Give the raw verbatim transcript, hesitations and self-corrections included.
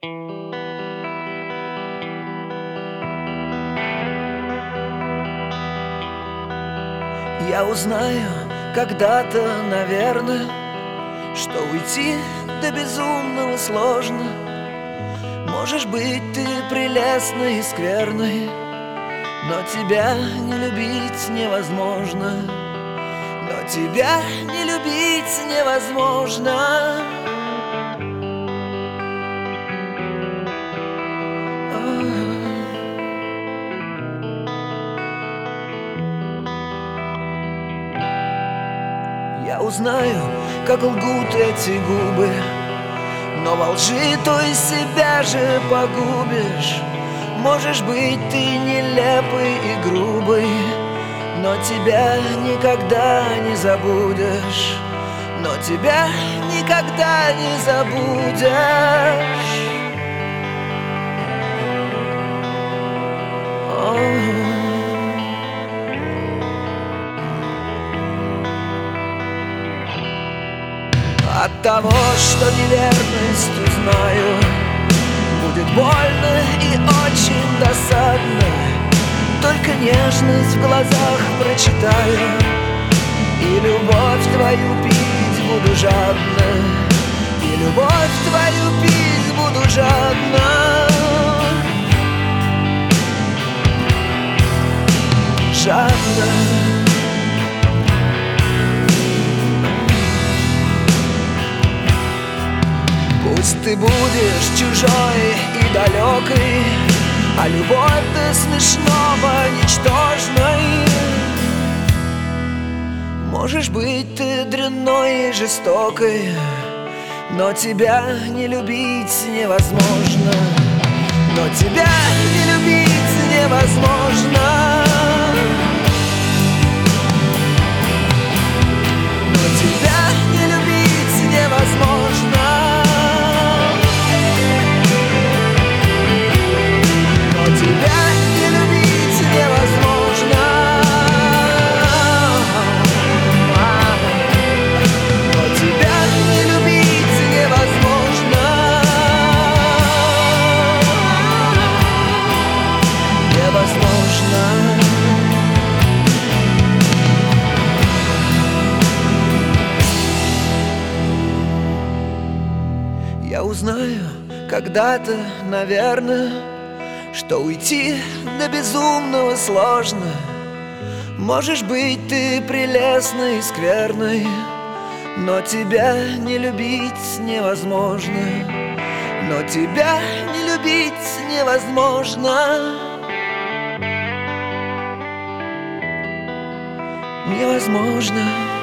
Я узнаю когда-то, наверное, что уйти до безумного сложно. Можешь быть ты прелестной и скверной, но тебя не любить невозможно. Но тебя не любить невозможно. Я узнаю, как лгут эти губы, но во лжи той себя же погубишь. Можешь быть ты нелепый и грубый, но тебя никогда не забудешь. Но тебя никогда не забудешь. От того, что неверность узнаю, будет больно и очень досадно. Только нежность в глазах прочитаю, и любовь твою пить буду жадно. И любовь твою пить буду жадно. Жадно. Пусть ты будешь чужой и далекой, а любовь до смешного ничтожной. Можешь быть ты дрянной и жестокой, но тебя не любить невозможно. Но тебя не любить невозможно. Но тебя не любить невозможно. Я узнаю когда-то, наверное, что уйти до безумного сложно. Можешь быть ты прелестной и скверной, но тебя не любить невозможно. Но тебя не любить невозможно. Невозможно.